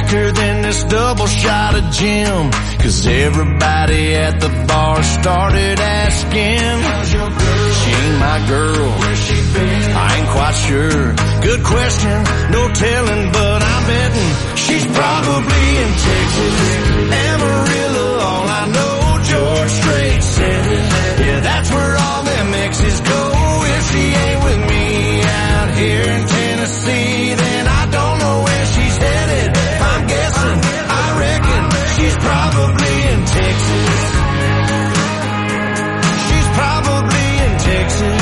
quicker than this double shot of gin. Cause everybody at the bar started asking, how's your girl? She ain't my girl. Where's she been? I ain't quite sure. Good question, no telling, but I'm betting she's probably in Texas. Amarillo, all I know, George Strait said it. Yeah, that's where all them exes go. If she ain't with me out here in Tennessee, then I don't know where she's headed. I'm guessing, I reckon she's probably in Texas. She's probably in Texas.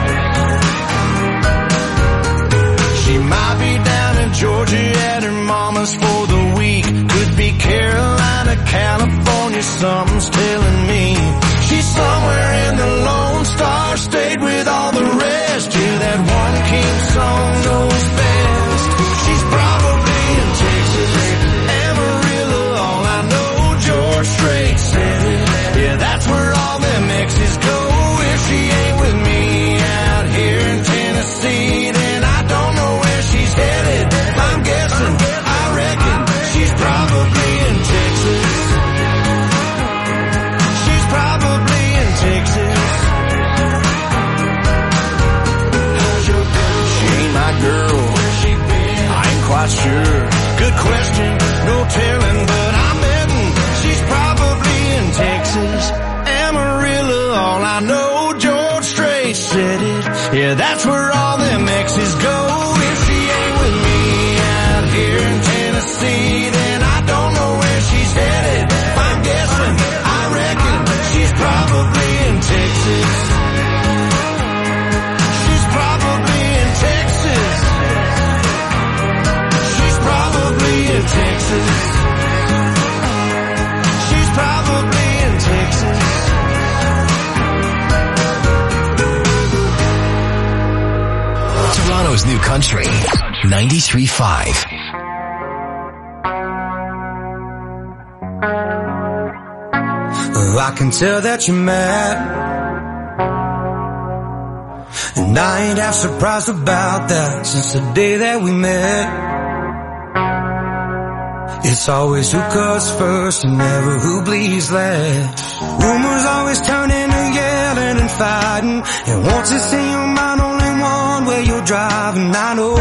She might be down in Georgia at her mama's for the week. Could be Carolina, California, something's telling me. She's somewhere in the Lone Star State with all the rest. Yeah, that one King song knows best. She's probably in Texas. Amarillo, all I know, George Strait said it. Yeah, that's where all them exes go. If she ain't with me out here in Tennessee, then I don't know where she's headed. I'm guessing, I reckon she's probably in Texas. She's probably in Texas. How's your girl? She ain't my girl. Where's she been? I ain't quite sure. Good question, no telling, but I'm betting she's probably in Texas. Amarillo, all I know, George Strait said it. Yeah, that's where all them exes go. If she ain't with me out here in Tennessee, then I don't know where she's headed. I'm guessing, I reckon she's probably in Texas. She's probably in Texas. She's probably in Texas. She's probably in Texas. Toronto's new country, 93.5. I can tell that you're mad, and I ain't half surprised about that since the day that we met. It's always who cuts first and never who bleeds last. Rumors always turn into yelling and fighting, and once it's in your mind only one way you're driving. I know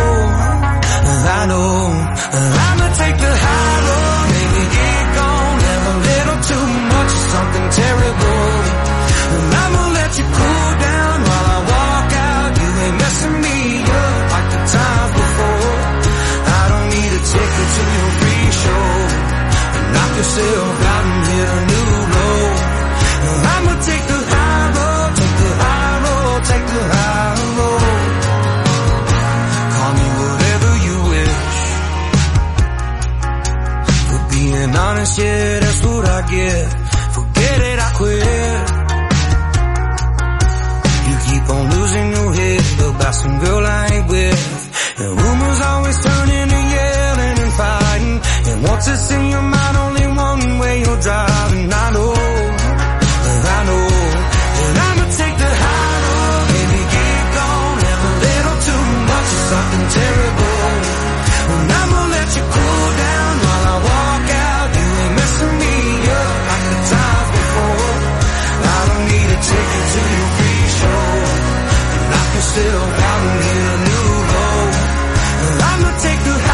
I'ma take the high road, maybe get gone, have a little too much of something terrible, and I'ma let you cool down while I walk out. You ain't messing me up like the times before. I don't need a ticket to your free show, and knock yourself out and hit a new low. I'ma take the high road, take the high road, take the high road. Call me whatever you wish. For being honest, yeah, that's what I get. Forget it, I quit. You keep on losing your head about some girl I ain't with, and rumors always turn into yelling and fighting, and once it's in your mind only one way you're driving. I know, and I'ma take the high road, baby, get gone, have a little too much of something terrible, and I'ma let you cool down while I walk out. You ain't messing me up like the times before. I don't need a ticket to your free show, and knock yourself out and hit a new low. And I'ma take the high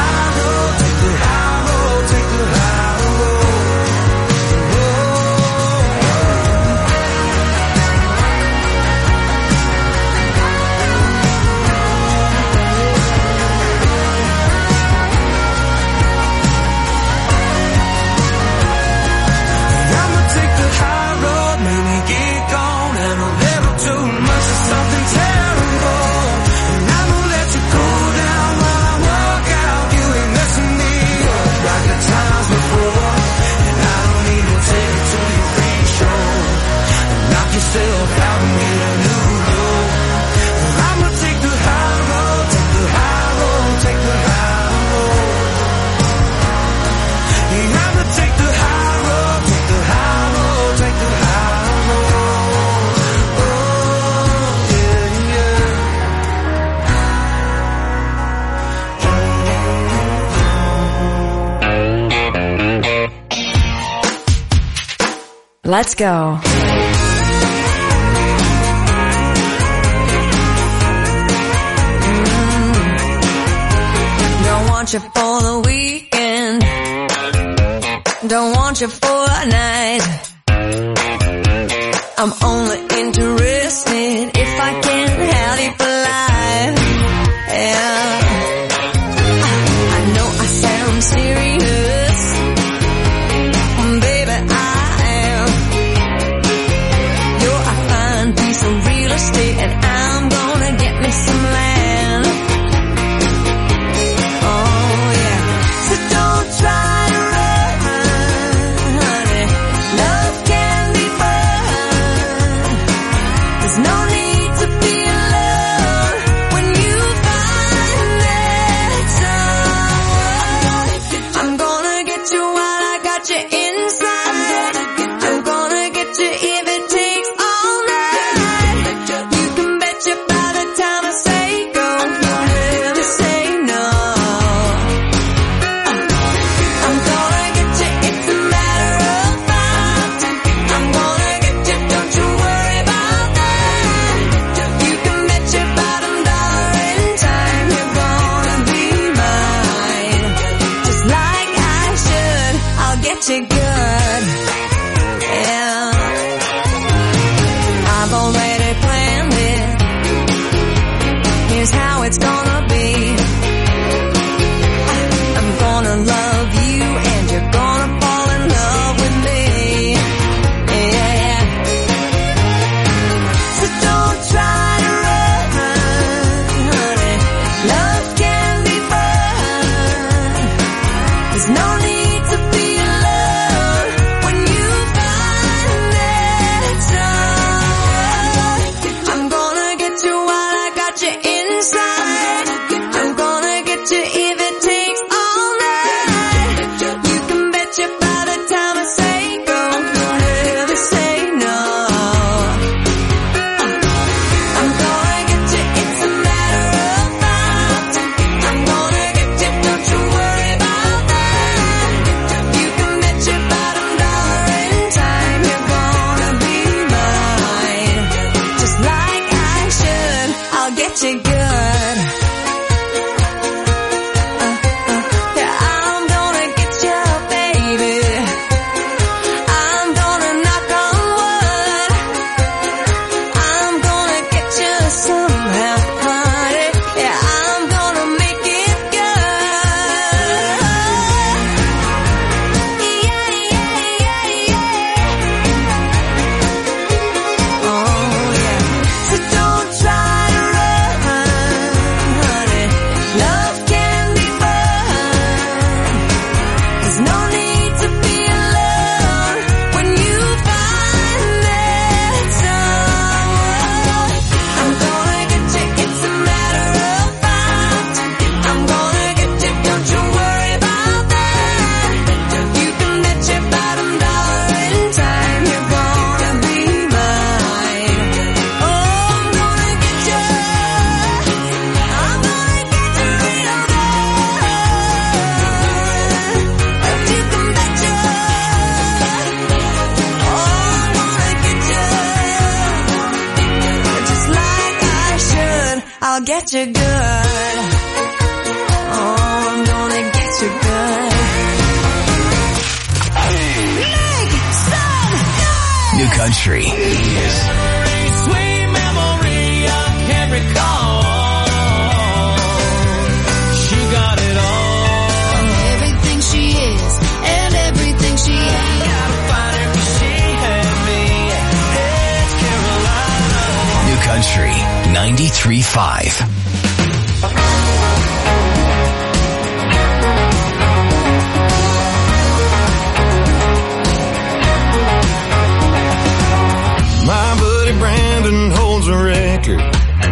Let's go. Don't want you for the weekend. Don't want you for a night. I'm only interested if I can have you for life. Yeah. I know I sound serious, baby, I am. You're a fine piece of real estate, and I'm gonna get me some land. Oh yeah. So don't try to run, honey. Love can be fun. There's no need to be alone when you find that someone. I'm gonna get you while I got you inside. I'm gonna get you if it takes all night. You can bet you by the time I say go, you'll never say no. I'm gonna get you, it's a matter of fact. I'm gonna get you, don't you worry about that. You can bet your bottom dollar in time you're gonna be mine. Just like I should, I'll get you good. Yeah. I've already planned it. Here's how it's gonna be. I'm gonna love you and you're gonna fall in love with me. Yeah. So don't try to run, honey. Love can be fun. There's no need to be alone when you find that someone. I'm gonna get you while I got you inside. I'm gonna get you if it takes all night. You can bet you by the time I say go, you'll never say no. I'm gonna get you, it's a matter of fact. I'm gonna get you, don't you worry about that. You can bet your bottom dollar in time you're gonna be mine. Just like I should, I'll get you good. Yeah, I'm gonna get you, baby. I'm gonna knock on wood. I'm gonna get you somehow, honey. Yeah, I'm gonna make it good. Yeah. Oh yeah. So don't try to run, honey. Love can be fun. There's no need to be alone when you find that someone. I'm gonna get you, it's a matter of fact. I'm gonna get you, don't you worry about that. You can bet your bottom dollar in time you're gonna be mine. Oh, I'm gonna get you. I'm gonna get you real good. You can bet you. Oh, I'm gonna get you. Just like I should, I'll get you good. Oh, I'm gonna get you good. Make some noise! New country. Sweet memory I can't recall. She got it all. Everything she is and everything she ain't. Gotta find her 'cause she had me. It's Carolina. New country. 93.5. My buddy Brandon holds a record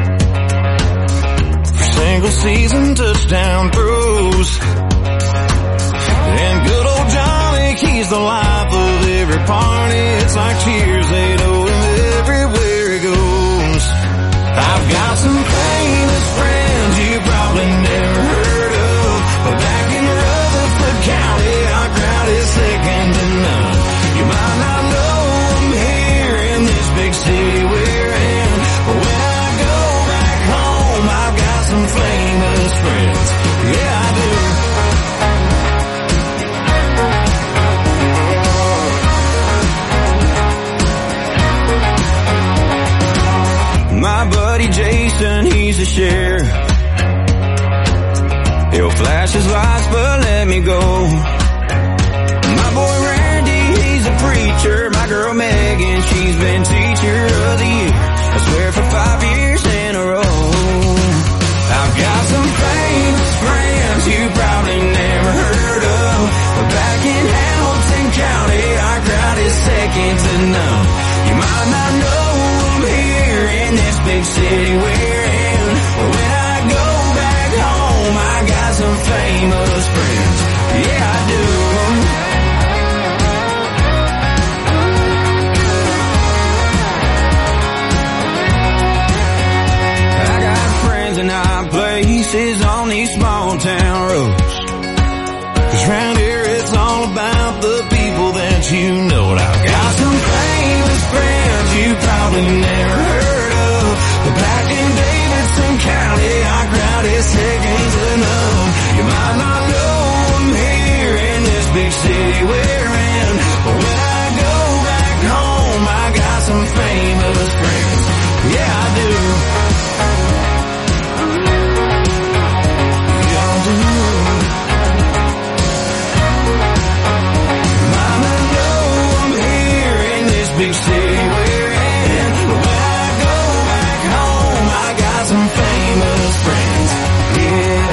for single season touchdown throws. And good old Johnny, he's the life of every party. It's like cheers, they know him everywhere he goes. I've got some famous friends you probably never heard of, but back in Rutherford County, our crowd is second to none. You might not know city we're in. When I go back home, I got some famous friends. Yeah, I do. Yeah, I do. Mama, know I'm here in this big city we're in. When I go back home, I got some famous friends. Yeah.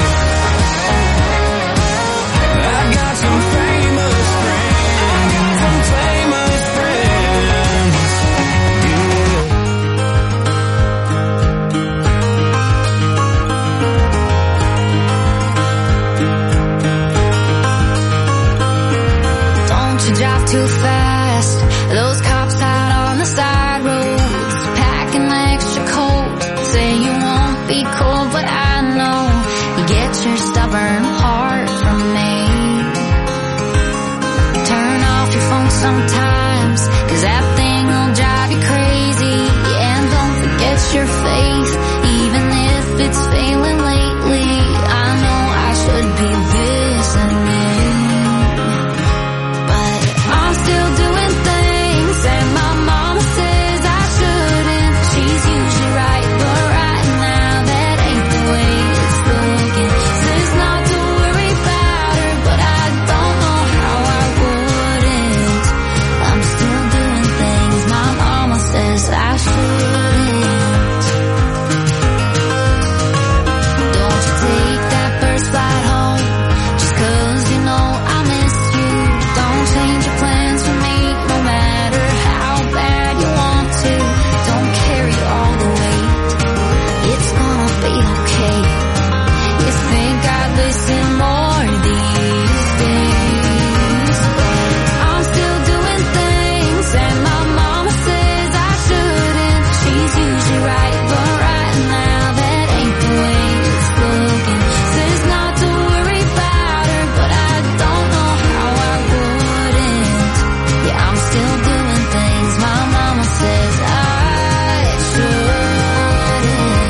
I got some famous friends. Some famous friends. Yeah. Don't you drive too fast. Those cops out on the side roads, packing extra coat. Say you won't be cold, but I know you get your stubborn heart from me. Turn off your phone sometimes, 'cause that thing will drive you crazy. And don't forget your faith, even if it's failing lately. I know I should be listening, but I'm still doing things that my mama says I shouldn't. She's usually right, but right now that ain't the way it's looking. Says not to worry about her, but I don't know how I wouldn't. I'm still doing things my mama says I shouldn't. Don't you take that first flight home, just 'cause you know I miss you. Don't change your plans for me, no matter how bad you want to. Don't carry all the weight, it's gonna be okay. You think I'd listen more these days, but I'm still doing things that my mama says I shouldn't. She's usually right, but right now that ain't the way it's looking. Says not to worry about her, but I don't know how I wouldn't. Yeah, I'm still doing things my mama says I shouldn't.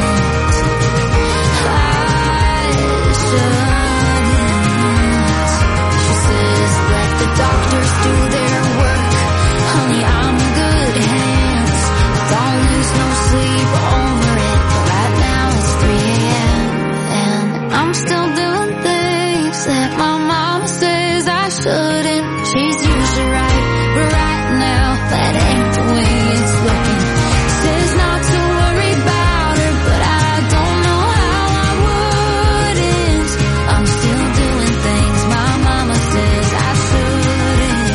She says let the doctors do their work. Honey, I'm in good hands. Don't lose no sleep over it. But right now it's 3 a.m. and I'm still doing things that my mama says I shouldn't. She's usually right, but right now that ain't the way it's looking. Says not to worry about her, but I don't know how I wouldn't. I'm still doing things my mama says I shouldn't.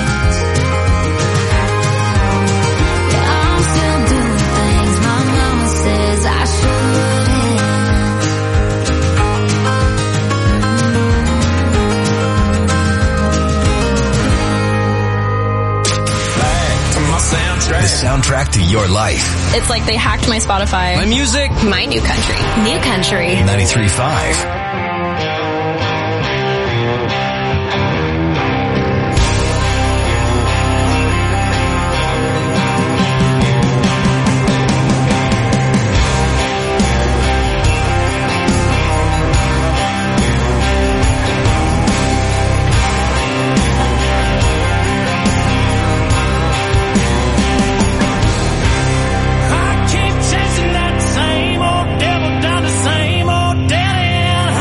Yeah, I'm still doing things my mama says I shouldn't. Back to my soundtrack. The soundtrack to your life. It's like they hacked my Spotify. My music. My new country. New country. 93.5. I keep chasing that same old devil down the same old dead end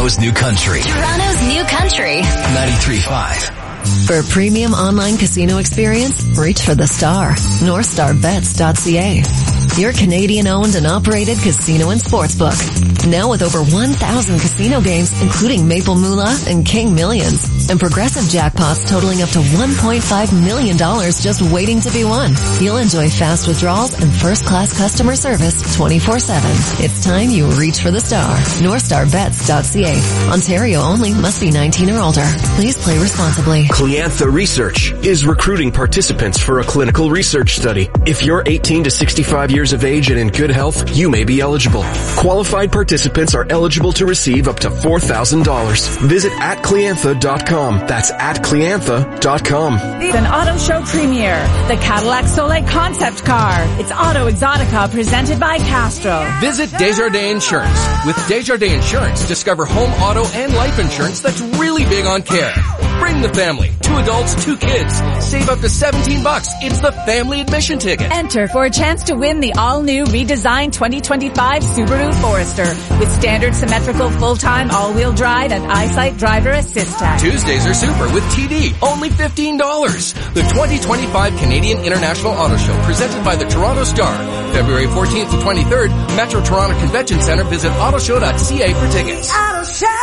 Toronto's New Country. Toronto's New Country. 93.5. For a premium online casino experience, reach for the star. NorthstarBets.ca. Your Canadian-owned and operated casino and sportsbook. Now with over 1,000 casino games, including Maple Moolah and King Millions. And progressive jackpots totaling up to $1.5 million just waiting to be won. You'll enjoy fast withdrawals and first-class customer service 24/7. It's time you reach for the star. NorthstarBets.ca. Ontario only. Must be 19 or older. Please play responsibly. Cliantha Research is recruiting participants for a clinical research study. If you're 18 to 65 years of age and in good health, you may be eligible. Qualified participants are eligible to receive up to $4,000. Visit @cliantha.com. That's @cliantha.com. An auto show premiere, the Cadillac Soleil concept car. It's Auto Exotica presented by Castro. Visit Desjardins Insurance. With Desjardins Insurance, discover home, auto, and life insurance that's really big on care. Bring the family. 2 adults, 2 kids. Save up to $17. It's the family admission ticket. Enter for a chance to win the all-new redesigned 2025 Subaru Forester with standard symmetrical full-time all-wheel drive and EyeSight driver assist tech. Tuesdays are super with TD. Only $15. The 2025 Canadian International Auto Show presented by the Toronto Star. February 14th to 23rd, Metro Toronto Convention Centre. Visit autoshow.ca for tickets. Auto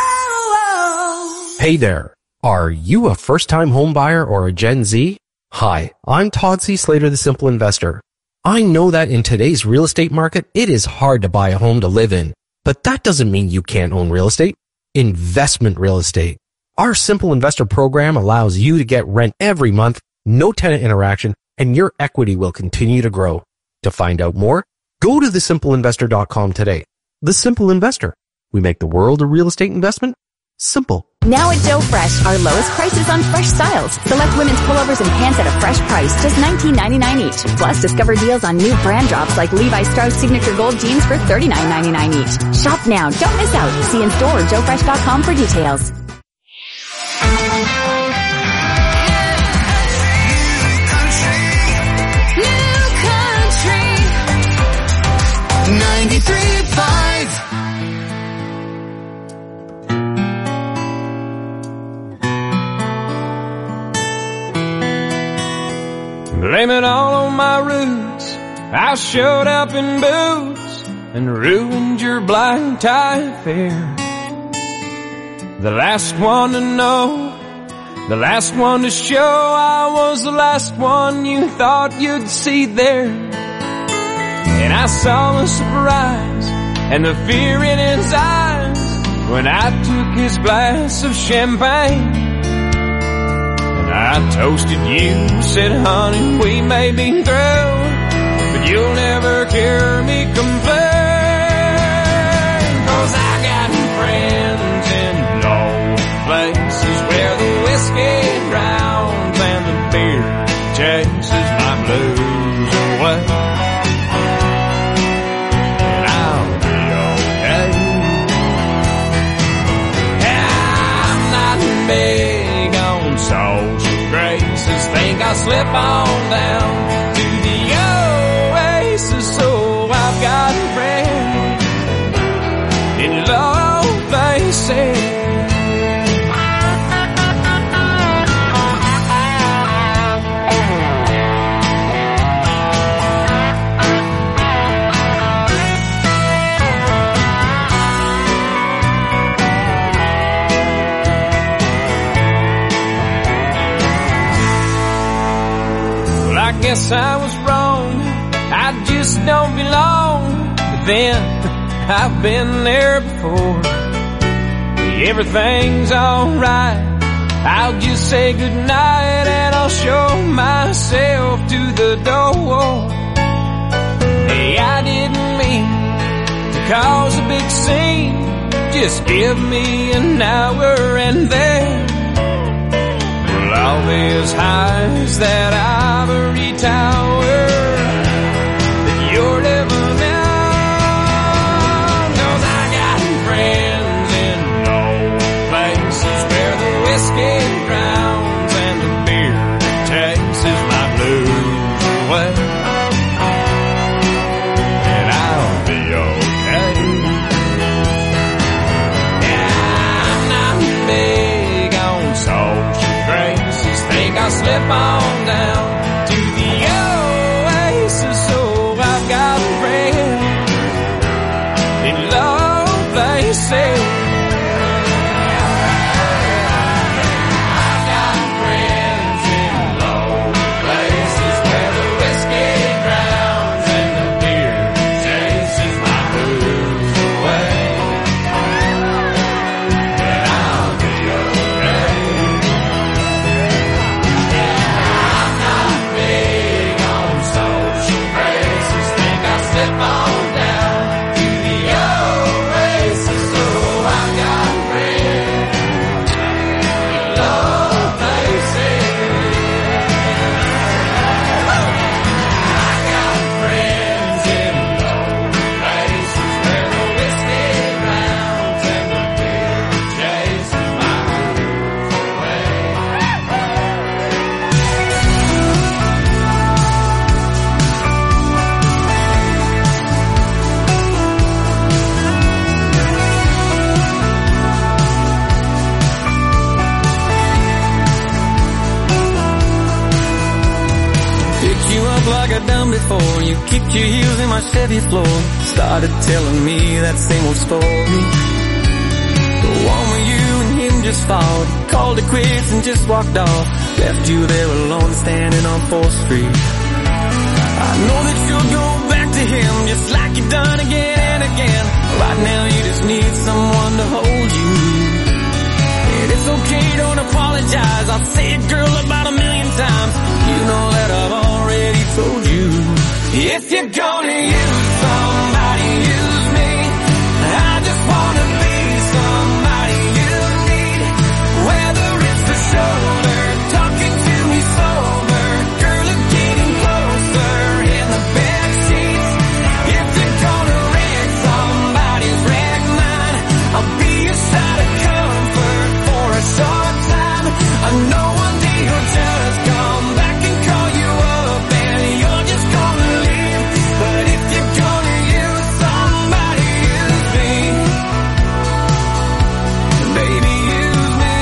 Show. Hey there. Are you a first-time home buyer or a Gen Z? Hi, I'm Todd C. Slater, the Simple Investor. I know that in today's real estate market, it is hard to buy a home to live in. But that doesn't mean you can't own real estate. Investment real estate. Our Simple Investor program allows you to get rent every month, no tenant interaction, and your equity will continue to grow. To find out more, go to thesimpleinvestor.com today. The Simple Investor. We make the world of real estate investment simple. Now at Joe Fresh, our lowest prices on fresh styles. Select women's pullovers and pants at a fresh price, just $19.99 each. Plus, discover deals on new brand drops like Levi Strauss Signature Gold jeans for $39.99 each. Shop now. Don't miss out. See in store or joefresh.com for details. New Country 93.5. Blame it all on my roots. I showed up in boots and ruined your blind tie affair. The last one to know, the last one to show, I was the last one you thought you'd see there. And I saw the surprise and the fear in his eyes when I took his glass of champagne. I toasted you, said, honey, we may be through, but you'll never hear me complain. 'Cause I got friends in low places where the whiskey drowns and the beer chases my blues away. And I'll be okay. I'm not big on social graces, think I'll slip on down to the oasis. So I've got friends in low places. I guess I was wrong, I just don't belong. But then, I've been there before. Everything's alright, I'll just say goodnight and I'll show myself to the door. Hey, I didn't mean to cause a big scene, just give me an hour and then all these highs that ivory tower that you're living in. 'Cause I got friends in low places where the whiskey drowns and the beer chases my blues away. And I'll be okay. Yeah, down to the oasis. So I've got a friend in low places. Before you kicked your heels in my Chevy floor, started telling me that same old story. The one where you and him just fought, called it quits and just walked off, left you there alone standing on 4th Street. I know that you'll go back to him just like you've done again and again. Right now you just need someone to hold you. And it's okay, don't apologize, I'll say it girl about 1,000,000 times. You know that I've already told you. If you're gonna use somebody, use me. I just wanna be somebody you need. Whether it's the shoulder, talking to me sober, girl, it's getting closer in the bed sheets. If you're gonna wreck somebody's wreck mine, I'll be a side of comfort for a short time. I know one day you'll just come back and call you up and you're just gonna leave. But if you're gonna use somebody, use me. Baby, use me.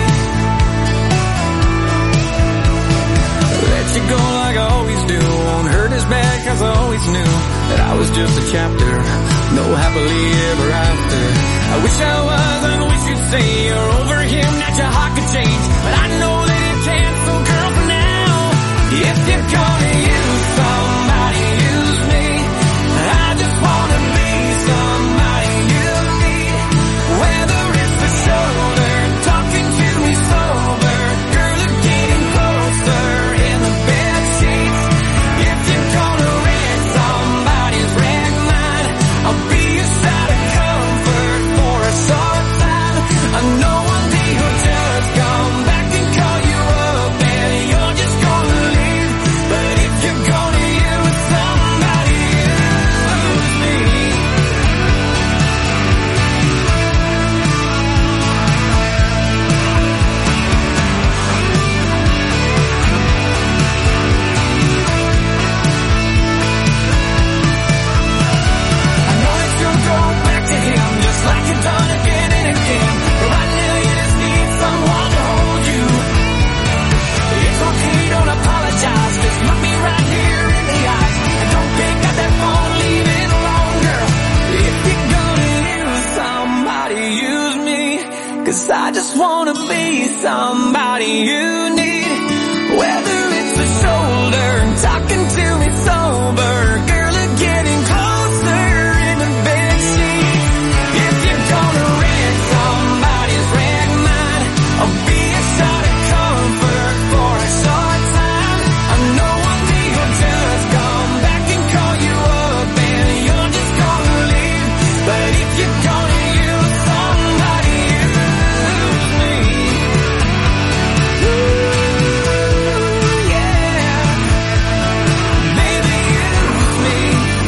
Let you go like I always do. Won't hurt as bad cause I always knew that I was just a chapter, no happily ever after. I wish I was, I wish you'd say you're over him, that your heart could change. But I know that it can't, so girl, for now, if you're gonna use somebody, use me. I just wanna be somebody you need. Whether it's the shoulder, talking to me sober, girl, it's getting closer in the bed sheets. If you're gonna wreck somebody's wreck mine, I'll be a side of comfort for a short time. I know one day you'll just come back and call you up and you're just gonna leave. But if you're gonna use somebody, use me. I know that you'll go back to him just like you've done again and again. But right now you just need someone to hold you. It's okay, don't apologize, just look me right here in the eyes. And don't pick up that phone, leave it alone, girl. If you're gonna use somebody, use me. Cause I just wanna be somebody you need. Whether it's the shoulder, talking to me sober, girl, it's getting closer in the bed sheets. If you're gonna wreck somebody's wreck mine, I'll be a shot of comfort for a short time. I know one day you'll just come back and call you up and you're just gonna leave. But if you're gonna use somebody, use me. Ooh, yeah. Baby, use me.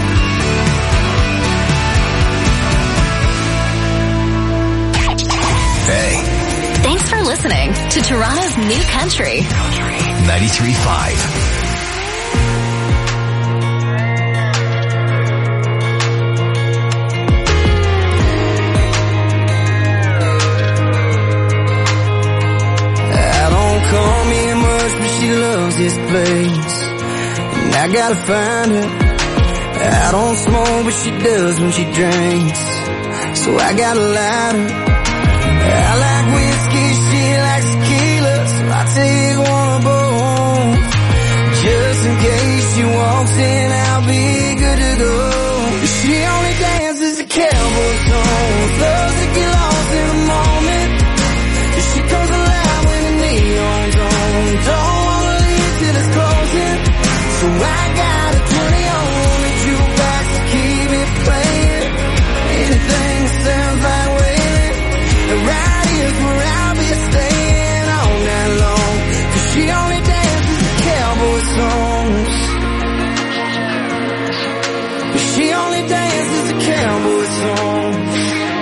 Hey, Thanks for listening to Toronto's New Country. 93.5. I don't call me much, but she loves this place. face. And I gotta find her. I don't smoke, but she does when she drinks. So I got a lighter. I like whiskey, she likes tequila, so I take one of both. Just in case she walks in, I'll be good to go. She only dances to cowboy songs, loves to get lost in the moment. She comes alive when the neon's on. Don't wanna leave till it's closing. So I got a 20 on the jukebox to keep it playing. Anything that sounds like wailing. Right here's where I'll be staying all night long. 'Cause she only dances to cowboy songs. She only dances to cowboy songs.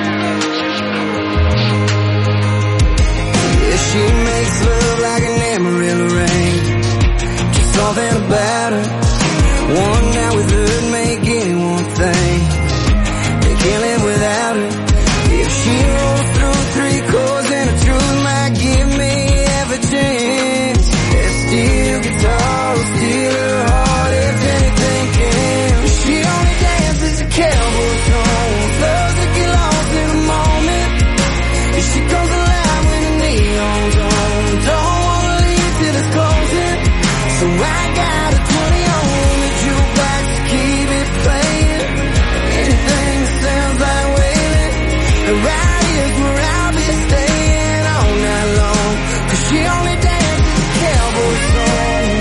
Yeah, she makes love like an Amarillo rain. Just something about her. One night with her make anyone think they can't live without her. If she rolls through 3 chords and the truth might give me every chance. That steel guitar will steal her heart if anything can. She only dances to cowboy songs, loves to get lost in the moment. And she comes alive when the neon's on. Don't wanna leave till it's closing. So I got a 20 on the jukebox to keep it playing. Anything that sounds like wailing. Right here's where I'll be staying all night long. 'Cause she only dances to cowboy songs.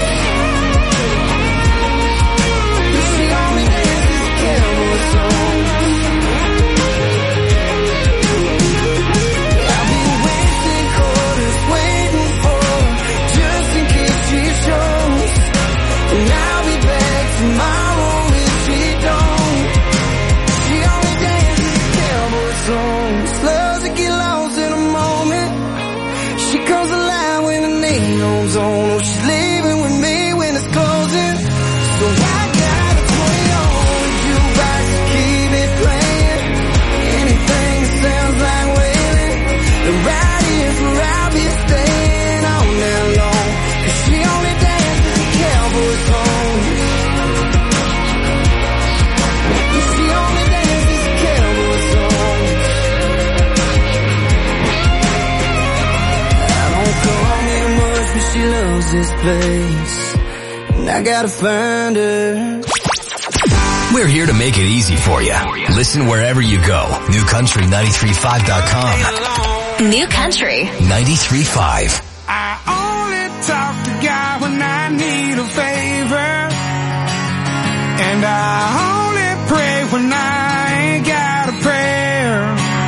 She only dances to cowboy songs. I'll be wasting quarters waiting for her, just in case she shows. And I'll be back tomorrow if she don't. She only dances to cowboy songs, loves to get lost in a moment. She comes alive when the neon's on. Oh, she's leaving with me when it's closing. So I got a 20 on the jukebox to keep it playing. Anything that sounds like wailing. Right here's where I'll be staying all night long. 'Cause she only dances to cowboy songs. She only dances to cowboy songs. I don't come here much, but she loves this place. And I gotta find her. We're here to make it easy for you. Listen wherever you go. NewCountry935.com. New Country 93.5. I only talk to God when I need a favor. And I only pray when I ain't got a prayer.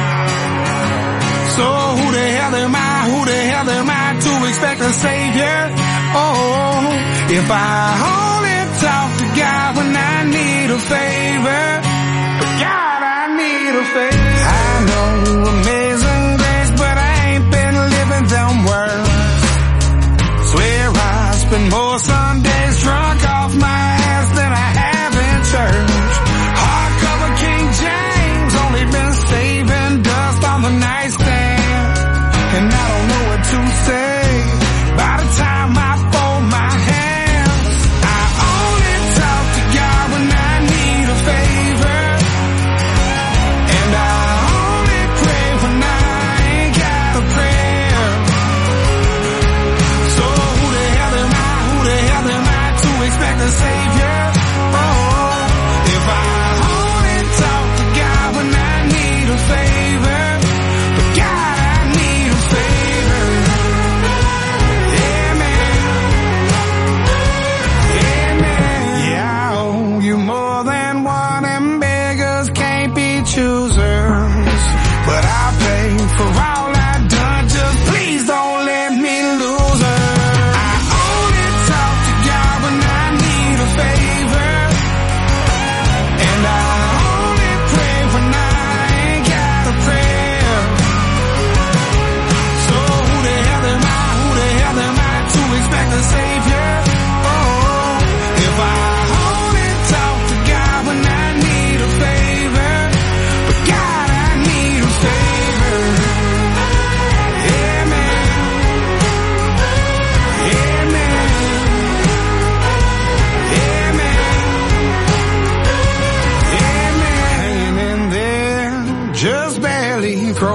So who the hell am I to expect a savior? Oh, if I only talk to God when I need a favor. God, I need a favor. I know amazing grace, but I ain't been living them words. Swear I spend more Sundays drunk off my ass than I have in church. Hardcover King James, only been saving dust on the nightstand. And I don't know what to say by the time I fold my hands. I only talk to God when I need a favor. And I only pray when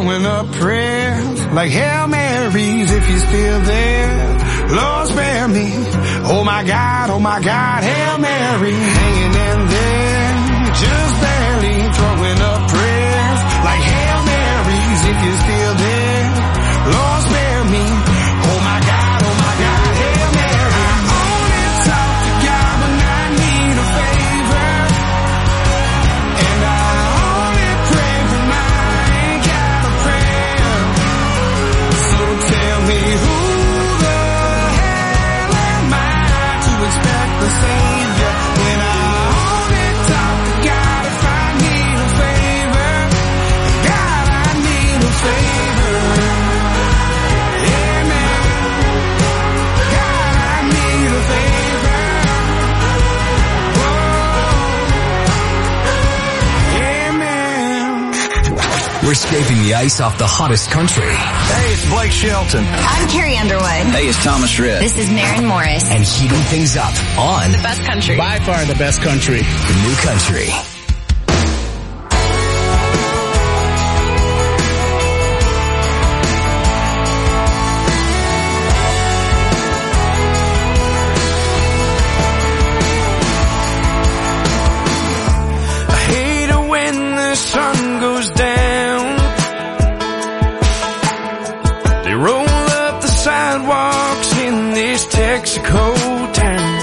throwing up prayers like Hail Marys if you're still there. Lord spare me. Oh my God, Hail Mary, hanging in there, just barely throwing up prayers like Hail Marys if you're still there. Lord spare me. Oh my God, Hail Mary. I only talk to God when I need a favor, and I only pray when I ain't got a prayer. So tell me who the hell am I to expect the Savior when I only talk to God if I need a favor? God, I need a favor. We're scraping the ice off the hottest country. Hey, it's Blake Shelton. I'm Carrie Underwood. Hey, it's Thomas Rhett. This is Maren Morris. And heating things up on The Best Country. By far the best country. The New Country. I hate it when the sun goes down. They roll up the sidewalks in this Texaco town,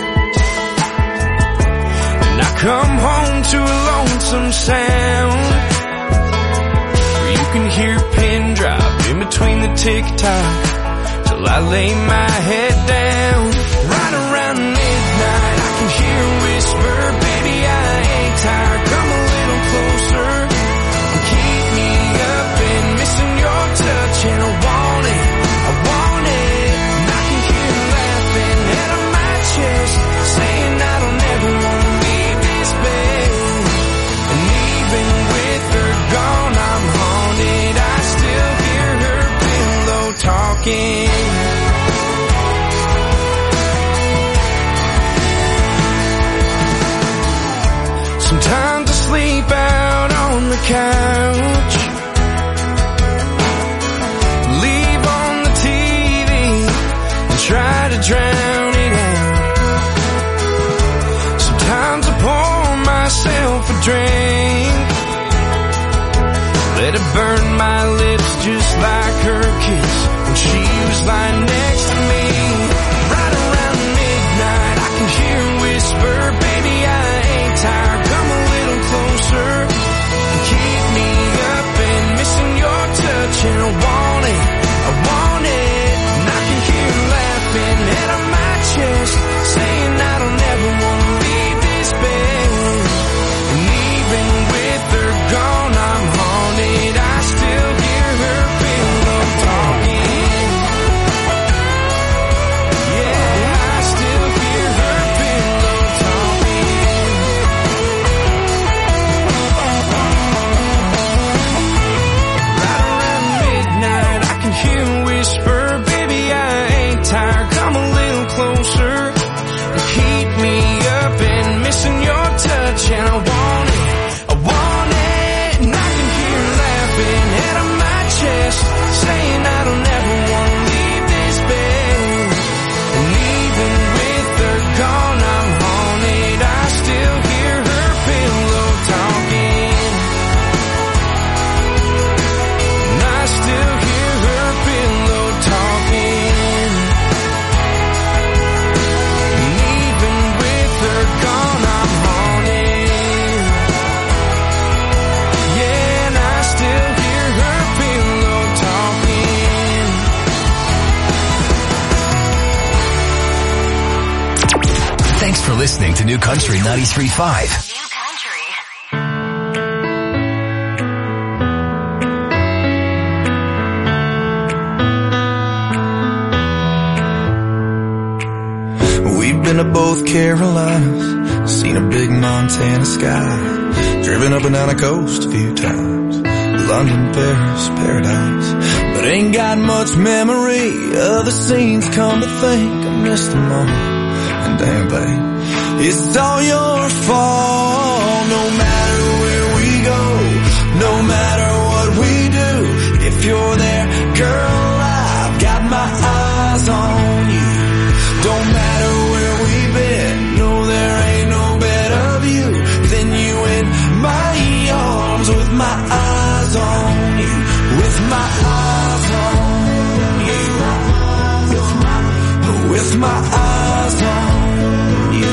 and I come home to a lonesome sound where you can hear a pin drop in between the tick-tock till I lay my head down. Right around midnight I can hear a whisper, baby, I ain't tired, come a little closer and keep me up and missing your touch, and I want it, and I can hear her laughing out of my chest, saying I don't ever want to leave this bed, and even with her gone I'm haunted, I still hear her pillow talking. Sometimes I sleep out on the couch, leave on the TV and try to drown it out. Sometimes I pour myself a drink, let it burn my lips just like her kiss when she was lying next to me. Right around midnight I can hear her whisper, baby, I ain't tired, come a little closer and keep me up and missing your touch, and I want it, and I can hear her laughing out of my chest, saying I don't ever want to leave this bed, and even with her gone I'm haunted, I still hear her pillow talking. Yeah, I still hear her pillow talking. Right around midnight I can hear her whisper, baby, I ain't tired, come a little closer and keep me up and missing your touch, and I want it, and I can hear her laughing out of my chest, saying I don't ever want to leave this bed, and even with her gone I'm haunted, I still hear her pillow talking, and I still hear her pillow talking, and even with her gone I'm haunted, yeah, and I still hear her pillow talking. Thanks for listening to New Country 93.5. We've been to both Carolinas, seen a big Montana sky, driven up and down the coast a few times, London, Paris, paradise, but ain't got much memory of the scenes, come to think I missed them all, and damn babe, it's all your fault. No matter where we go, no matter what we do, if you're there, girl, I've got my eyes on you. Don't matter where we've been, no, there ain't no better view than you in my arms with my eyes on you, with my eyes on you, with my eyes on you.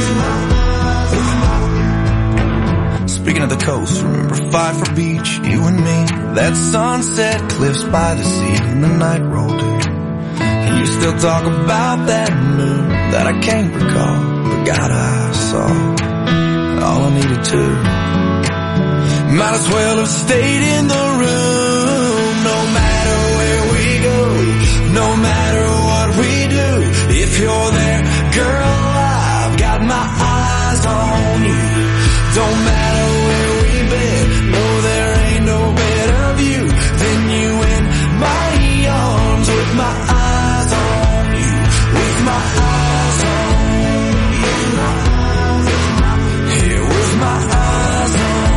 Speaking of the coast, remember Pfeiffer Beach, you and me, that sunset, cliffs by the sea, and the night rolled in. And you still talk about that moon that I can't recall, but God, I saw all I needed to. Might as well have stayed in the room. No matter where we go, no matter what we do, if you're there, girl, I've got my eyes on you. Don't matter where we've been, no, there ain't no better view than you in my arms with my eyes on you, with my eyes on you, here with my eyes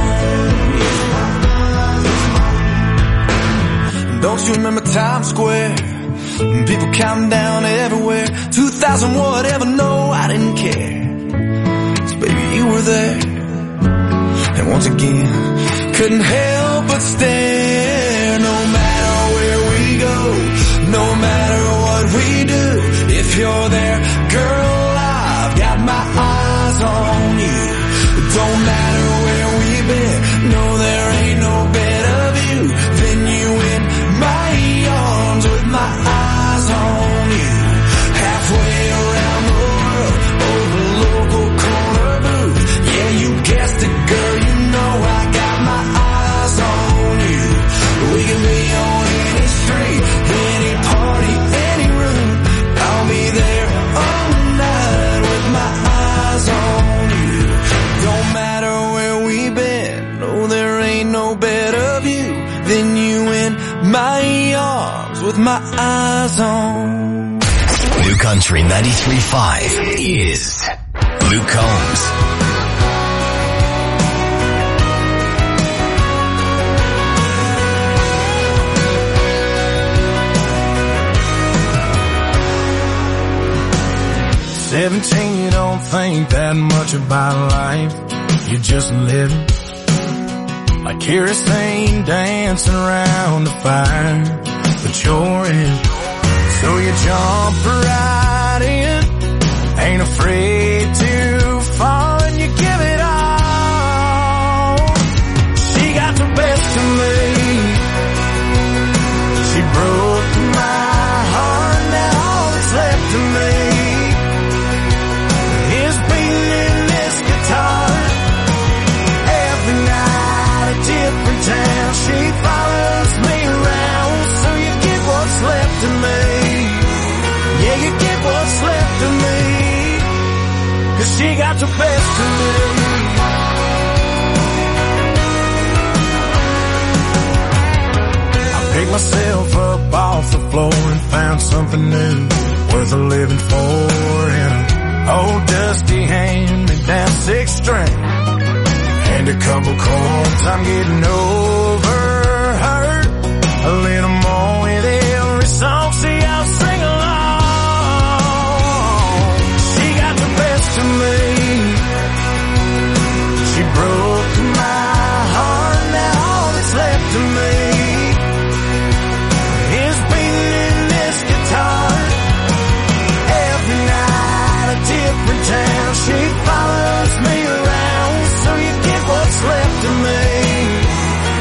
on you. Don't you remember Times Square? People counting down everywhere, 2000 whatever, no, I didn't care. 'Cause baby, you were there. And once again, couldn't help but stare. No matter where we go, no matter what we do, if you're there, girl, I've got my eyes on you. Don't matter where we've been, no, there ain't no better view than you in my arms with my eyes on you. Halfway around the world, over local corner booth. Yeah, you guessed it, girl, you know I got my eyes on you. We can be on any street, any party, any room. I'll be there all night with my eyes on you. Don't matter where we've been, no, there ain't no better view than you in my arms with my eyes on. New Country 93.5 is Luke Combs. "17, you don't think that much about life. You're just living like kerosene dancing around the fire. But you're in, so you jump right in. Ain't afraid to fall and you give it all. She got the best of me. She broke my heart, now all that's left of me is beating in this guitar. Every night a different town. She follows me around, so you get what's left of me. Yeah, you get what's left of me, 'cause she got the best of me. I picked myself up off the floor and found something new, worth a living for, and old dusty hand-me-down 6-string and a couple chords. I'm getting over her a little more with every song. See, I'll sing along. She got the best of me. She broke my heart, now all that's left of me is beating in this guitar. Every night a different town. She follows me around, so you get what's left of me.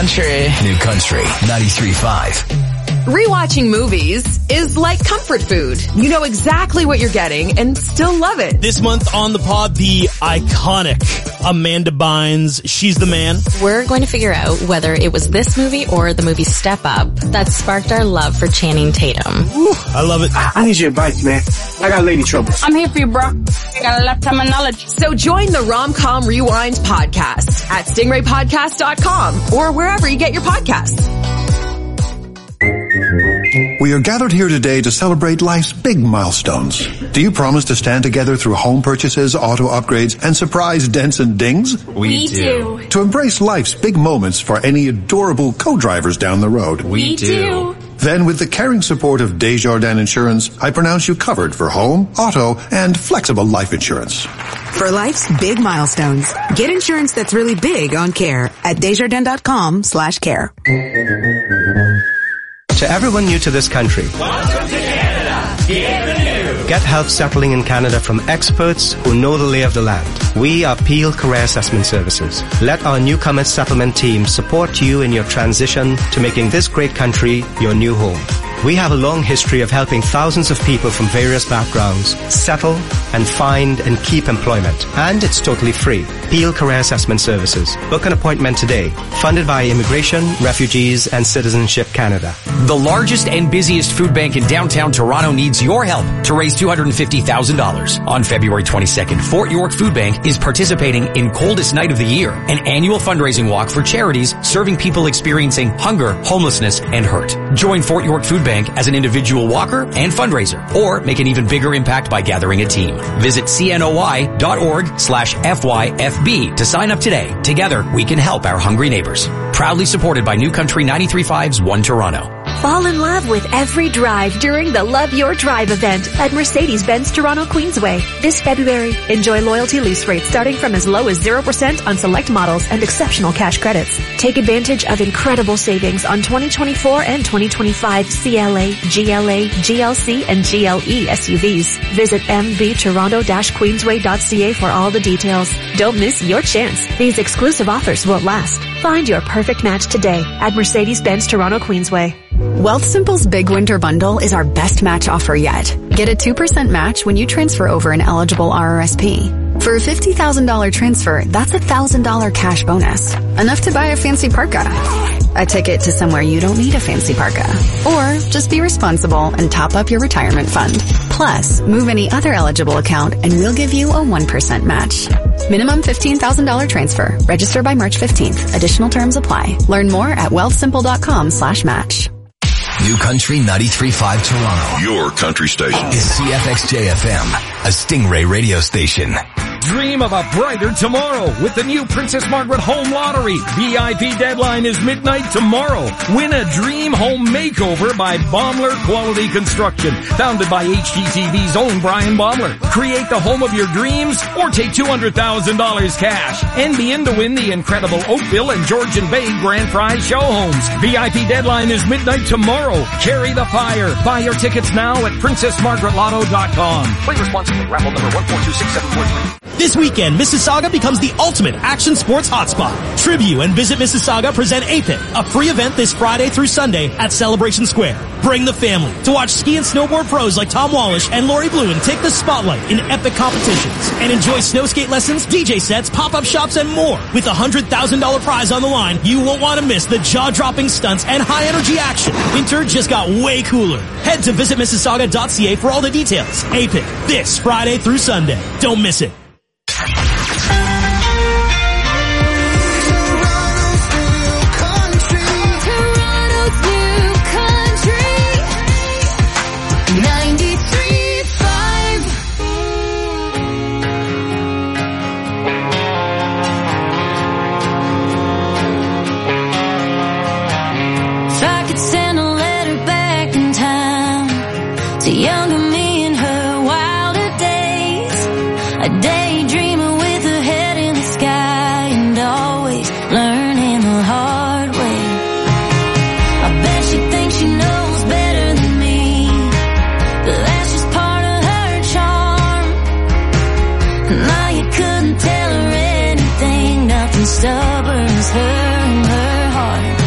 Country. New Country 93.5. Rewatching movies is like comfort food. You know exactly what you're getting and still love it. This month on the pod, the iconic Amanda Bynes. She's the man. We're going to figure out whether it was this movie or the movie Step Up that sparked our love for Channing Tatum. Ooh, I love it. I need your advice, man. I got lady troubles. I'm here for you, bro. I got a lifetime of knowledge. So join the Rom-Com Rewind podcast at stingraypodcast.com or wherever you get your podcasts. We are gathered here today to celebrate life's big milestones. Do you promise to stand together through home purchases, auto upgrades, and surprise dents and dings? We do. To embrace life's big moments for any adorable co-drivers down the road? We do. Then with the caring support of Desjardins Insurance, I pronounce you covered for home, auto, and flexible life insurance. For life's big milestones, get insurance that's really big on care at Desjardins.com/care. To everyone new to this country, welcome to Canada. Bienvenue. Get help settling in Canada from experts who know the lay of the land. We are Peel Career Assessment Services. Let our newcomer settlement team support you in your transition to making this great country your new home. We have a long history of helping thousands of people from various backgrounds settle and find and keep employment. And it's totally free. Peel Career Assessment Services. Book an appointment today. Funded by Immigration, Refugees and Citizenship Canada. The largest and busiest food bank in downtown Toronto needs your help to raise $250,000. On February 22nd, Fort York Food Bank is participating in Coldest Night of the Year, an annual fundraising walk for charities serving people experiencing hunger, homelessness, and hurt. Join Fort York Food Bank as an individual walker and fundraiser, or make an even bigger impact by gathering a team. Visit cnoy.org/FYFB to sign up today. Together, we can help our hungry neighbors. Proudly supported by New Country 93.5's One Toronto. Fall in love with every drive during the Love Your Drive event at Mercedes-Benz Toronto Queensway. This February, enjoy loyalty lease rates starting from as low as 0% on select models and exceptional cash credits. Take advantage of incredible savings on 2024 and 2025 CLA, GLA, GLC, and GLE SUVs. Visit mvtoronto-queensway.ca for all the details. Don't miss your chance. These exclusive offers won't last. Find your perfect match today at Mercedes-Benz Toronto Queensway. Wealthsimple's Big Winter Bundle is our best match offer yet. Get a 2% match when you transfer over an eligible RRSP. For a $50,000 transfer, that's $1,000 cash bonus. Enough to buy a fancy parka. A ticket to somewhere you don't need a fancy parka. Or just be responsible and top up your retirement fund. Plus, move any other eligible account and we'll give you a 1% match. Minimum $15,000 transfer. Register by March 15th. Additional terms apply. Learn more at wealthsimple.com/match. New Country 93.5 Toronto. Your country station. Is CFXJ-FM, a Stingray radio station. Dream of a brighter tomorrow with the new Princess Margaret Home Lottery. VIP deadline is midnight tomorrow. Win a dream home makeover by Baumler Quality Construction. Founded by HGTV's own Brian Baumler. Create the home of your dreams or take $200,000 cash. And be in to win the incredible Oakville and Georgian Bay Grand Prize show homes. VIP deadline is midnight tomorrow. Carry the fire. Buy your tickets now at PrincessMargaretLotto.com. Play responsibly. Raffle number 1426743. This weekend, Mississauga becomes the ultimate action sports hotspot. Tribune and Visit Mississauga present APIC, a free event this Friday through Sunday at Celebration Square. Bring the family to watch ski and snowboard pros like Tom Wallish and Lori Bluen take the spotlight in epic competitions. And enjoy snow skate lessons, DJ sets, pop-up shops, and more. With a $100,000 prize on the line, you won't want to miss the jaw-dropping stunts and high-energy action. Winter just got way cooler. Head to visitmississauga.ca for all the details. APIC, this Friday through Sunday. Don't miss it. Younger me in her wilder days, a daydreamer with her head in the sky and always learning the hard way. I bet she thinks she knows better than me, but that's just part of her charm. Now you couldn't tell her anything, nothing stubborn as her and her heart.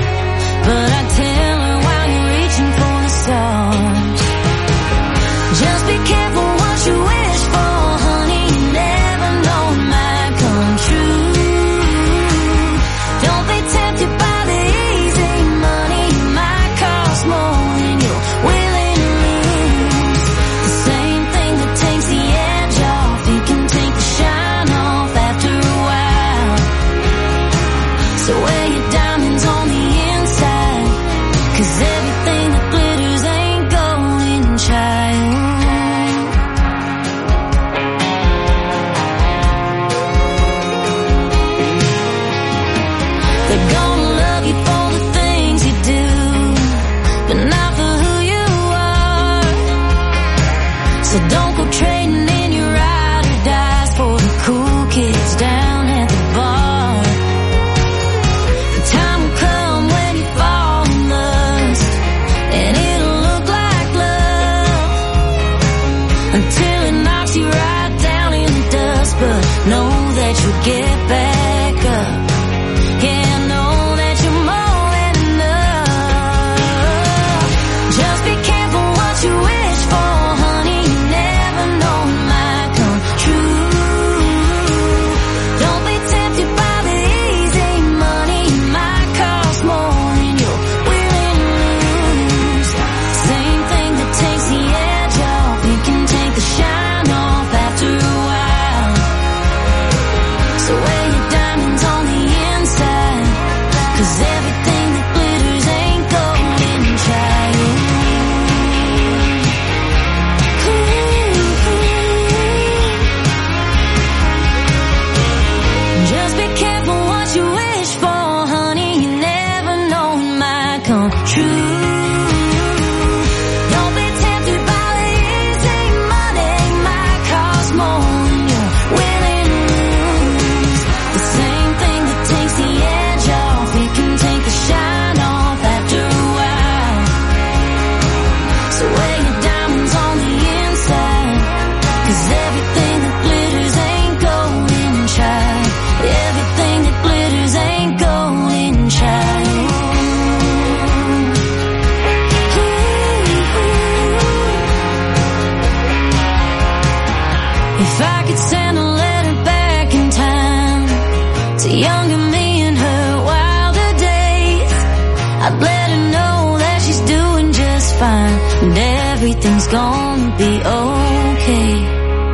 If I could send a letter back in time to younger me in her wilder days, I'd let her know that she's doing just fine and everything's gonna be okay.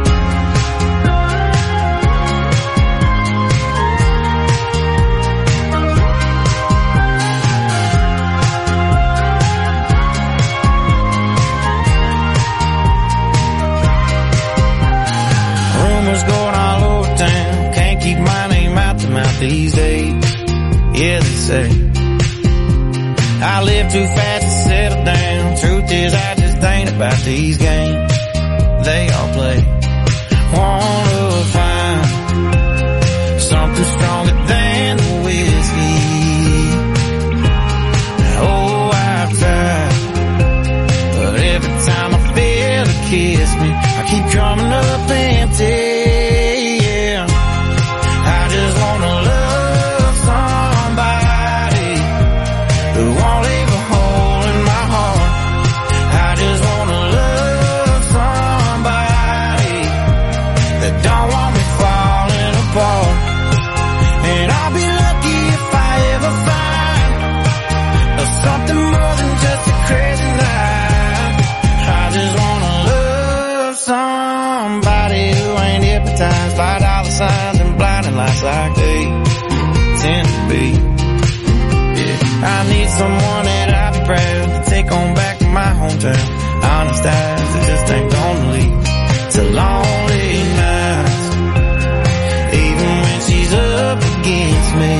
Rumors going all over town, can't keep my name out the mouth these days. Yeah, they say I live too fast to settle down. Truth is, I just ain't about these games they all play. Wanna find something stronger than the whiskey. Oh, I've tried, but every time I feel her kiss me, I keep coming up empty. Yeah, I just wanna love somebody who won't leave a hole in my heart. I just wanna love somebody that don't want me falling apart. And I'll be lucky if I ever find something more than just a crazy night. I just wanna love somebody who ain't hypnotized by dollar signs and blinding lights like they tend to be. Yeah, I need someone that I'd be proud to take on back to my hometown. Honest eyes that just ain't gonna lead to lonely nights, even when she's up against me.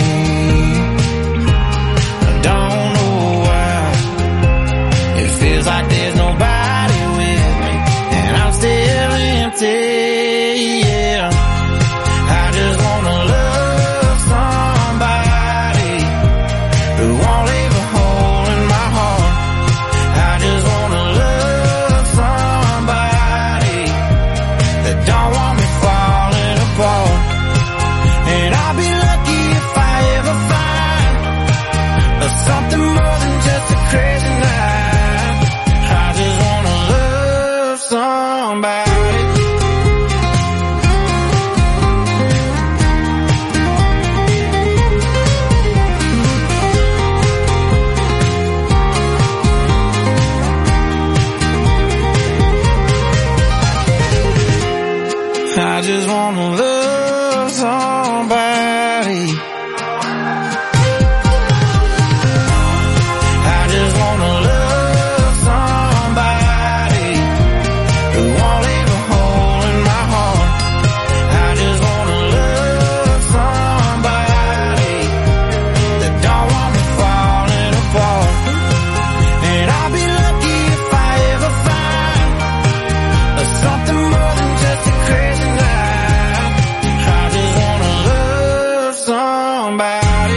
I don't know why it feels like there's nobody with me, and I'm still empty. Yeah, I just wanna love somebody who won't leave a hole in my heart. I just wanna love somebody that don't want me falling apart. And I'll be lucky if I ever find something more than just a crazy night. I just wanna love somebody. I just wanna love somebody. I just wanna love somebody who won't leave a hole in my heart. I just wanna love somebody that don't want me falling apart. And I'll be lucky if I ever find something more than just a crazy night. I just wanna love somebody.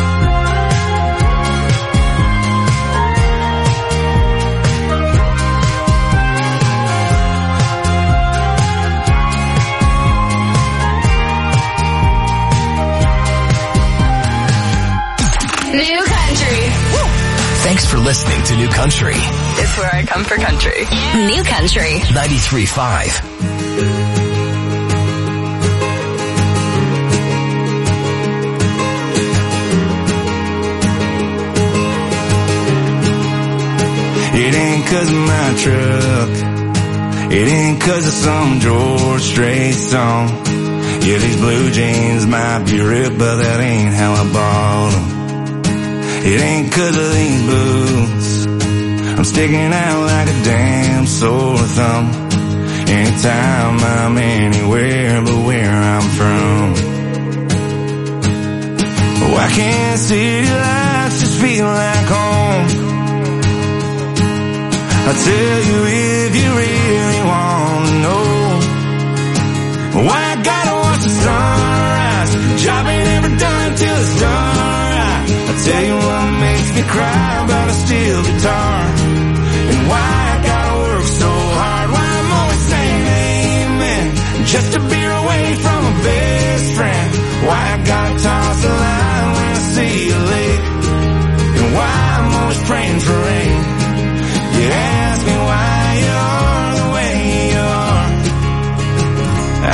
New Country. Thanks for listening to New Country. It's where I come for country. New Country. 93.5. It ain't 'cause of my truck. It ain't 'cause of some George Strait song. Yeah, these blue jeans might be ripped, but that ain't how I bought them. It ain't 'cause of these boots. I'm sticking out like a damn sore thumb. Anytime I'm anywhere but where I'm from. Why can't city lights just feel like home? I'll tell you if you really want to know. Why I gotta watch the sunrise. Job ain't ever done till it's done right. I'll tell you what makes me cry about a steel guitar. And why I gotta work so hard. Why I'm always saying amen just to be away from a best friend. Why I gotta toss the line when I see you late. And why I'm always praying for rain. You ask me why you are the way you are.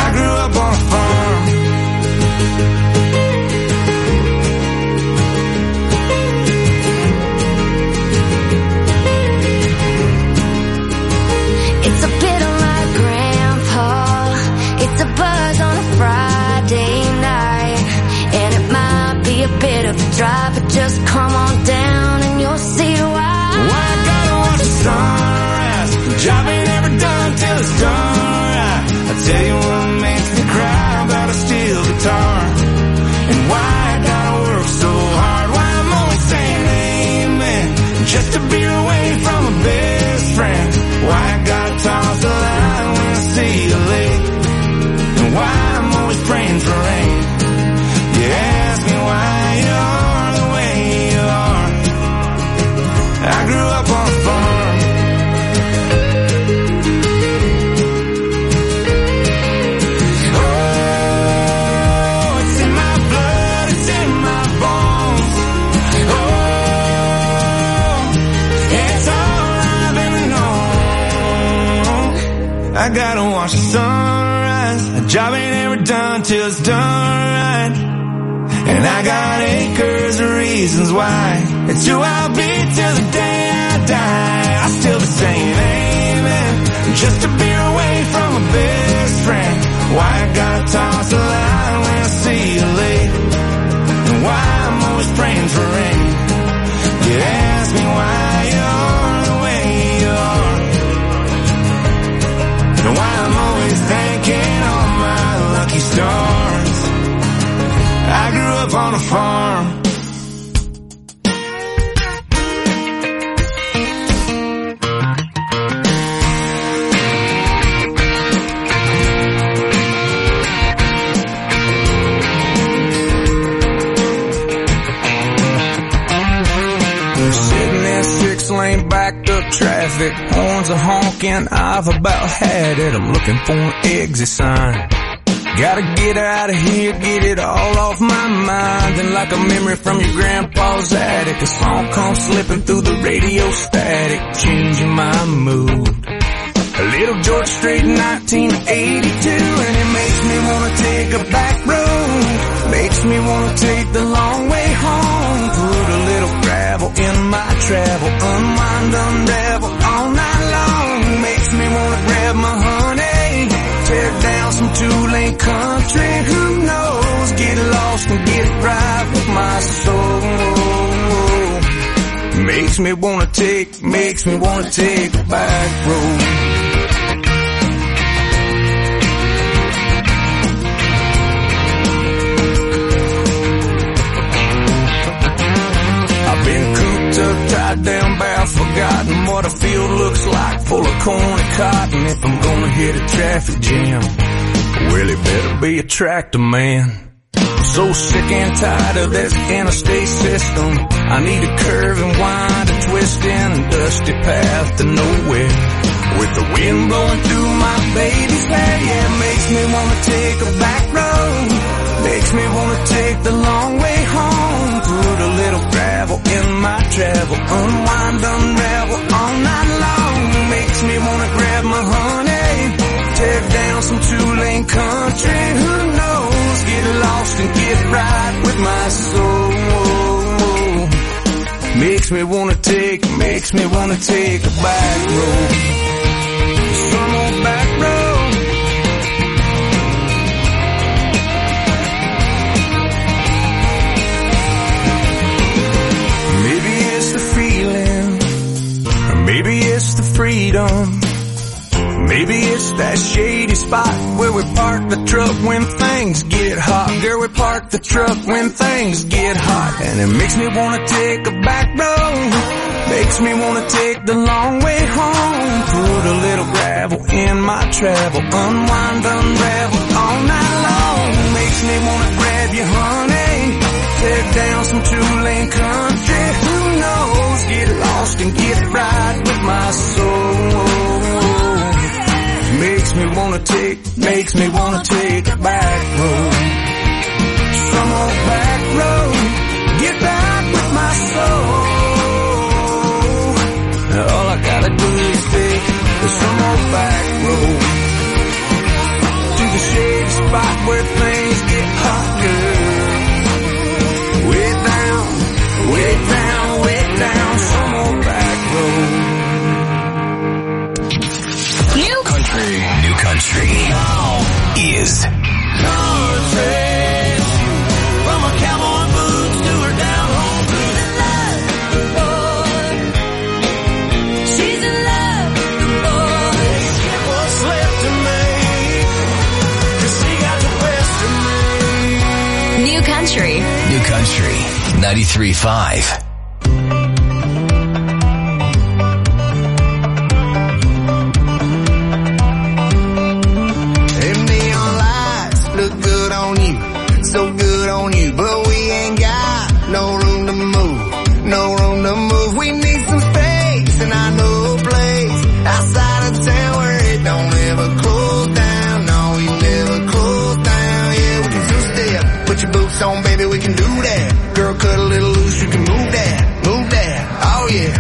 just to be away from my best friend. Why I gotta toss the line when I see you late, and why I'm always praying for rain. You ask me why you are the way you are. I grew up on a farm. Oh, it's in my blood, it's in my bones. Oh, it's all I've ever known. I gotta watch the sunrise. A job ain't ever done till it's done right. And I got acres of reasons why. It's who I'll be till the day I die. I still be saying amen, just to be away from my best friend. Why I gotta toss the line when I see you late, and why I'm always praying for rain. You ask me why you're the way you are, and why I'm always thanking all my lucky stars. I grew up on a farm. Sitting in 6-lane backed up traffic, horns are honking, I've about had it. I'm looking for an exit sign. Gotta get out of here, get it all off my mind. And like a memory from your grandpa's attic, a song comes slipping through the radio static, changing my mood. A little George Strait in 1982, and it makes me wanna take a back road. Makes me wanna take the long way home. Put a little gravel in my travel, unwind, unravel all night long. Makes me wanna grab my honey, tear down some two-lane country, who knows, get lost and get it right with my soul. Makes me wanna take a back road. I've been cooped up, tied down, bound, forgotten what a field looks like, full of corn and cotton. If I'm gonna hit a traffic jam, well, it better be a tractor man. I'm so sick and tired of this interstate system. I need a curve and wind, a twist in a dusty path to nowhere, with the wind blowing through my baby's hair. Yeah, it makes me wanna take a back road. Makes me wanna take the long way home. Put a little gravel in my travel, unwind, unravel all night long. Makes me wanna grab my honey, tear down some two-lane country, who knows, get lost and get right with my soul. Makes me wanna take a back road. Some old back road. Maybe it's the feeling, or maybe it's the freedom. Maybe it's that shady spot where we park the truck when things get hot. Girl, we park the truck when things get hot. And it makes me wanna take a back road. Makes me wanna take the long way home. Put a little gravel in my travel, unwind, unravel all night long. Makes me wanna grab you, honey, tear down some two-lane country, who knows, get lost and get right with my soul. Makes me wanna take a back road. Some old back road, get back with my soul. All I gotta do is take some old back road to the shady spot where things get hot, girl. Way down, way down, way down, some old back road. New country is country. From her cowboy boots to her down home boots. She's in love, boy. What's left to me? 'Cause she got the best of me. New country. New country 93.5.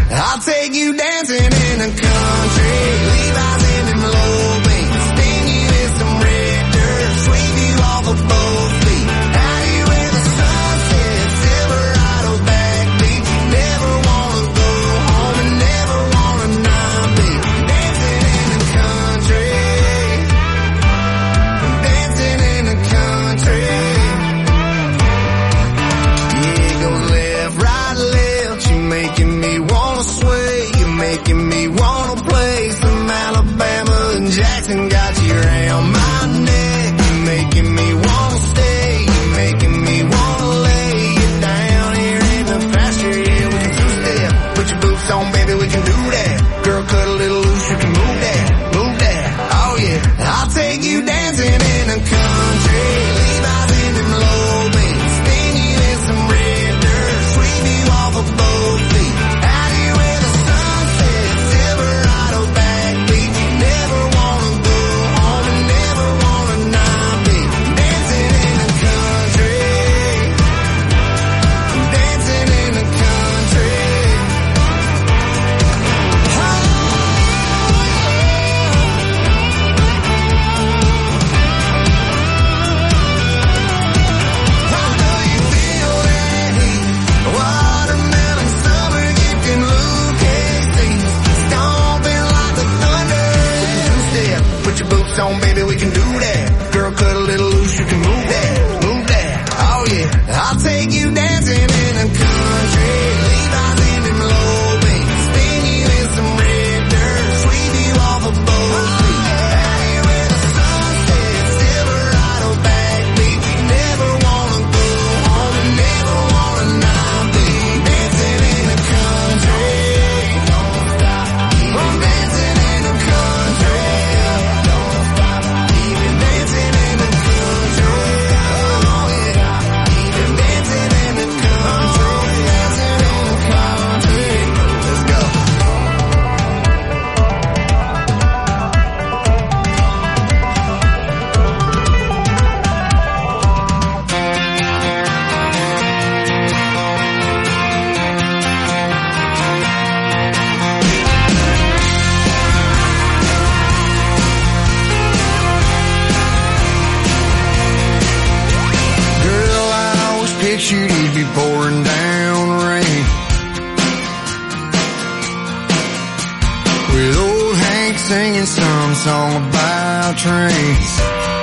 I'll take you dancing in the country. Levi's in them low beams. Spin you in some red dirt. Sweep you off of both feet. Out here where the sun sets. Silverado backbeat. You never wanna go home and never wanna not be. Dancing in the country. Dancing in the country. Yeah, it goes left, right, left. You making me wanna sway. You're making me wanna play some Alabama and Jackson. Got you around my neck. You're making me wanna stay. You're making me wanna lay you down here in the pasture. Yeah, we can cruise there. Put your boots on, baby, we can do that. Girl, cut a little loose, you can move that, move that. Oh yeah, I'll take you dancing in the country. Levi's in them low beams. Spin you in some red dirt. Sweep you off of both feet. Out here where the sun sets. Silverado backbeat. You never wanna go home and never wanna not be. Dancing in the country. Dancing in the country. Watermelon summer, you can move KC. Stomping like the thunder. Two-step, put your boots on, baby, we can do that. Girl, cut a little loose, you can move that, move that. Oh yeah, I'll take you dancing in the country. Levi's in them low beams. Spin you in some red dirt. Sweep you off of both feet. Out here where the sun sets. Silverado backbeat. You never wanna go home and never wanna not be. Dancing in the country. Don't stop. I'm dancing in the country. Don't stop. Even dancing in the country. Oh yeah. Even dancing in the country. Dancing in the country. Let's go. Girl, I always pictured you'd be pouring down rain. With old Hank singing some song about trains.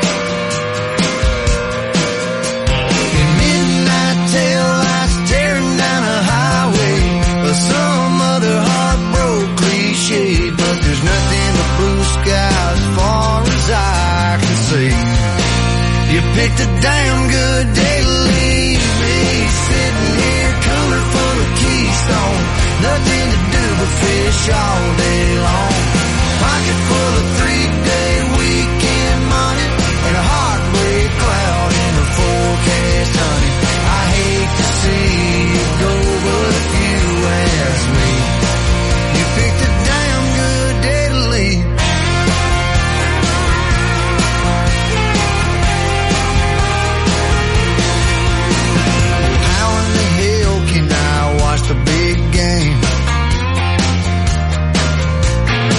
And midnight tail lights tearing down a highway. Or some other heartbroken cliche. But there's nothing but blue sky as far as I can see. You picked a damn good day to leave me. Sitting here, cooler full of Keystone. Nothing to do but fish all day long. Pocket full of 3-day weekend money. And a heartbreak cloud in the forecast, honey. I hate to see you go, but if you ask me, you picked a damn good day to leave. How in the hell can I watch the big game?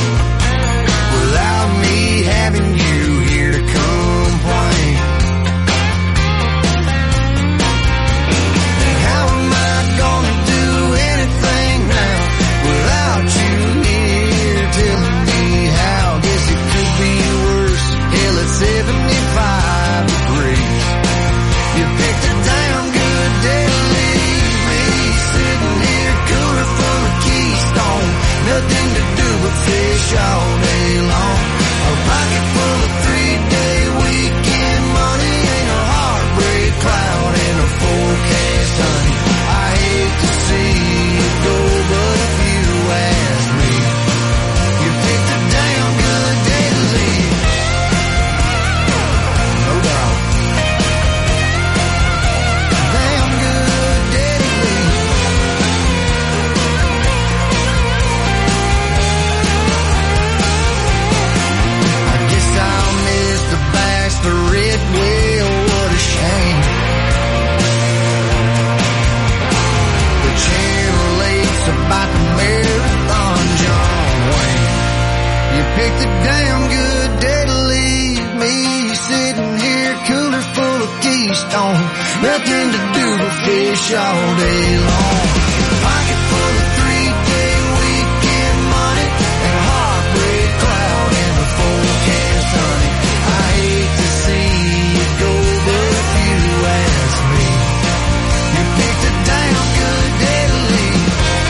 damn good day to leave me sitting here, cooler full of Keystone, nothing to do but fish all day long. Pocket full of 3-day weekend money and a heartbreak cloud in the forecast, honey. I hate to see you go, but if you ask me, you picked a damn good day to leave.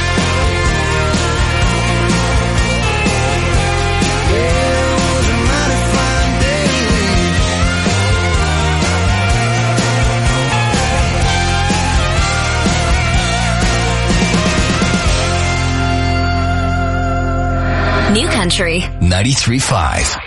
New Country 93.5.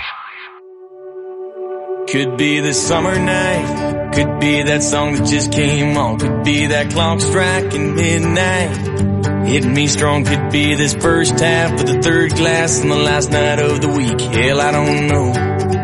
Could be the summer night, could be that song that just came on, could be that clock striking midnight, hitting me strong, could be this first half of the third glass on the last night of the week. Hell, I don't know,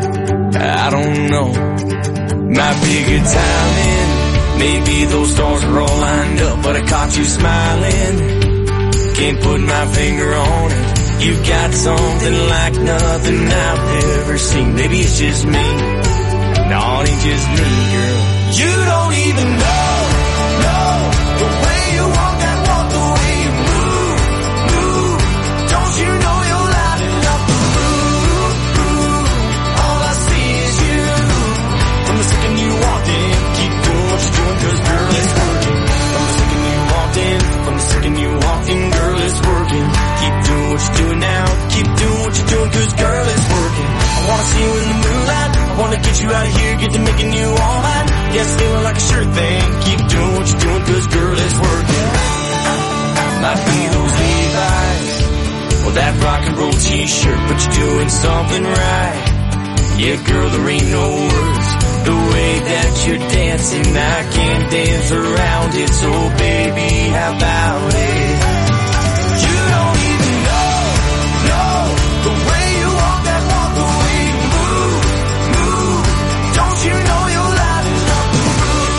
might be good timing, maybe those stars are all lined up, but I caught you smiling, can't put my finger on it. You've got something like nothing I've ever seen. Maybe it's just me. No, it ain't just me, girl. You don't even know the way you walk that walk, the way you move. Don't you know you're lighting up the room? All I see is you. From the second you walked in, keep doing what you're doing, 'cause girl, it's working. From the second you walked in, girl, it's working. Keep doing what you're doing now. Keep doing what you're doing, 'cause girl, it's working. I wanna see you in the moonlight. I wanna get you out of here, get to making you all mine. Yes, feeling like a sure thing. Keep doing what you're doing, 'cause girl, it's working. Might be those Levi's or that rock and roll t-shirt, but you're doing something right. Yeah, girl, there ain't no words. The way that you're dancing, I can't dance around it. So baby, how about